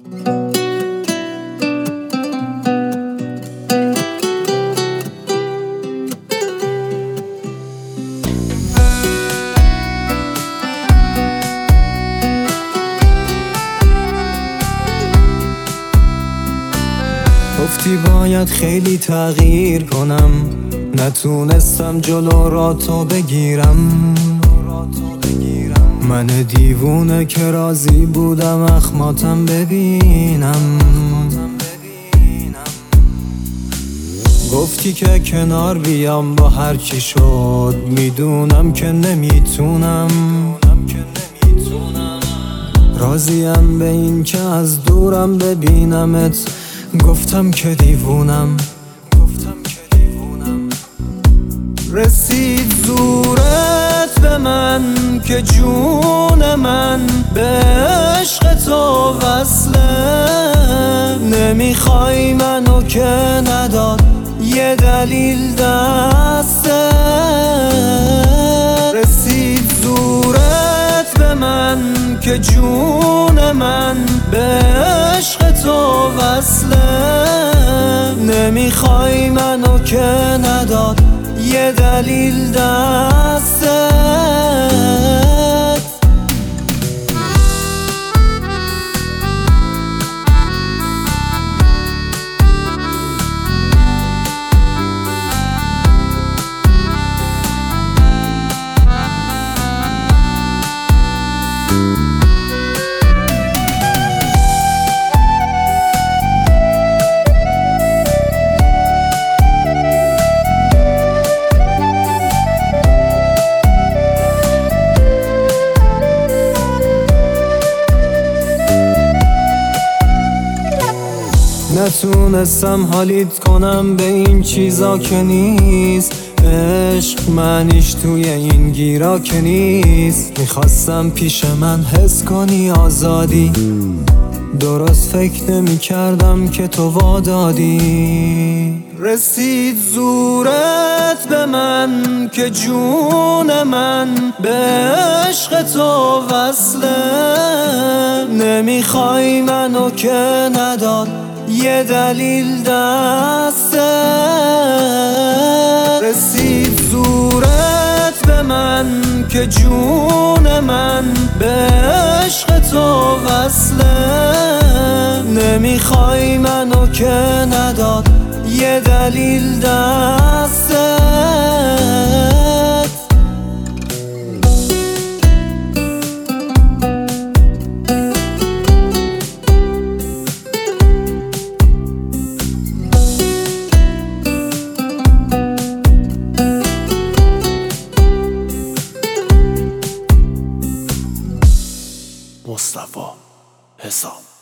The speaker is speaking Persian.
گفتی باید خیلی تغییر کنم، نتونستم جلو را تو بگیرم. من دیوونه که راضی بودم اخماتم ببینم. گفتی که کنار بیام با هر چی شد، میدونم که نمیتونم. راضیم به این که از دورم ببینمت، گفتم که دیوونم. رسید زورت به من که جون من به عشق تو وصله. نمیخوای منو که نداد یه دلیل دسته. رسید زورت به من که جون من به عشق تو وصله. نمیخوای منو که نداد یه دلیل دسته. نتونستم حالیت کنم به این چیزا که نیست. عشق معنیش توی این گیرا که نیست. میخواستم پیش من حس کنی آزادی، درست فکر نمی کردم که تو وادادی. رسید زورت به من که جون من به عشق تو وصله. نمیخوای منو که نداد یه دلیل دسته. رسید زورت به من که جون من به عشق تو وصله. نمیخوای منو که نداد یه دلیل دسته. مصطفی حسام.